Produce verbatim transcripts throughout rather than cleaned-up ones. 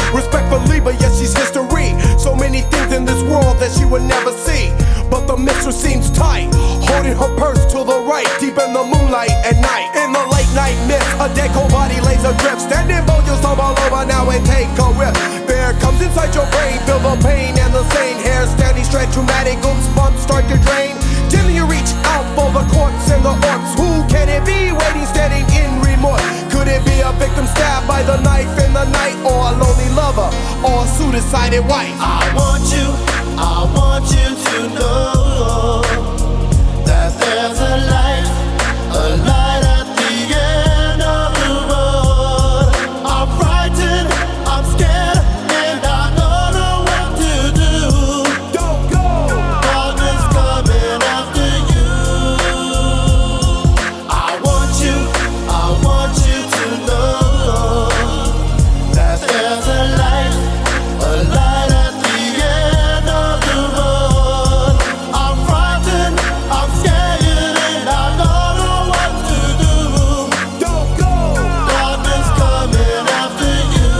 respectfully, but yes, she's history. So many things in this world that she would never see. But the mistress seems tight, holding her purse to the right, deep in the moonlight at night. In the late night mist, a dead cold body lays adrift. Standing bold, you'll stumble over now and take a rip. Fear comes inside your brain, feel the pain and the sane. Hair standing straight, traumatic goosebumps start to drain. Gently you reach out for the corpse and the orbs. Who can it be waiting, standing in remorse? Could it be a victim stabbed by the knife in the night, or a lonely lover, or a suicided wife? I want you, I want you to know that there's a light, a light at the end of the road. I'm frightened, I'm scared, and I don't know what to do. Don't go! Darkness coming after you. I want you, I want you to know that there's a light, a light at the end of the road. I'm frightened, I'm scared, and I don't know what to do. Don't go! Darkness coming after you.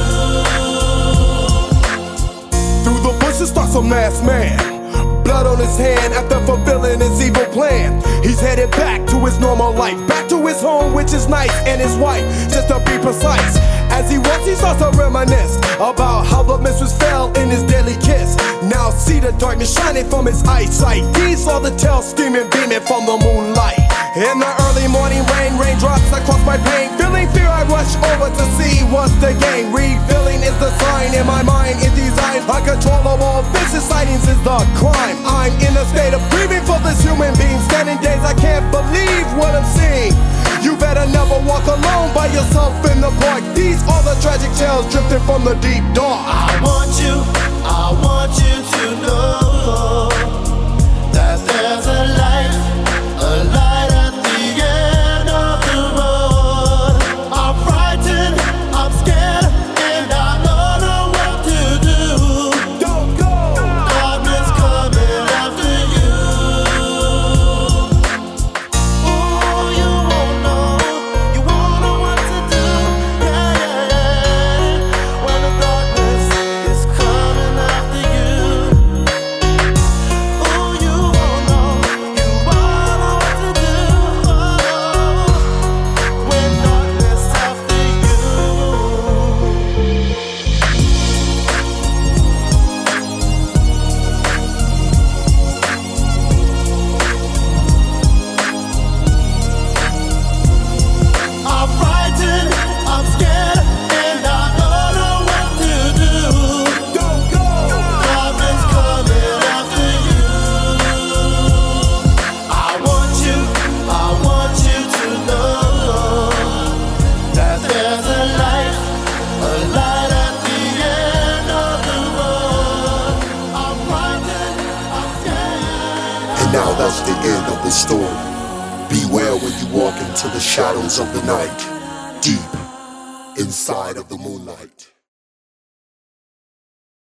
Through the bushes starts a masked man, blood on his hand after fulfilling his evil plan. He's headed back to his normal life, back to his home, which is nice, and his wife, just to be precise. As he walks, he starts to reminisce about how the mistress fell in his deadly kiss. Now see the darkness shining from his eyesight. These are the tales scheming, beaming from the moonlight. In the early morning rain, raindrops across my pain. Feeling fear, I rush over to see what's the game. Revealing is the sign in my mind, is designed. Uncontrollable vicious sightings is the crime. I'm in a state of grieving for this human being. Standing days, I can't believe what I'm seeing. You better never walk alone by yourself in the park. These are the tragic tales drifting from the deep dark. I want you, I want you to know that there's a light, a light at the end of the road. I'm frightened, I'm scared, and I don't know what to do. Don't go! Darkness coming after you. Ooh, you won't know, you won't know what to do. Yeah, yeah, yeah. When the darkness is coming after you. Ooh, you won't know, you won't know what to do. Oh, when darkness after you. I'm frightened, I'm scared, and I don't know what to do. Don't go! Darkness coming after you. I want you, I want you to know that there's a light, a light at the end of the road. I'm frightened, I'm scared. And now that's the end of the story. Beware when you walk into the shadows of the night, deep inside of the moonlight.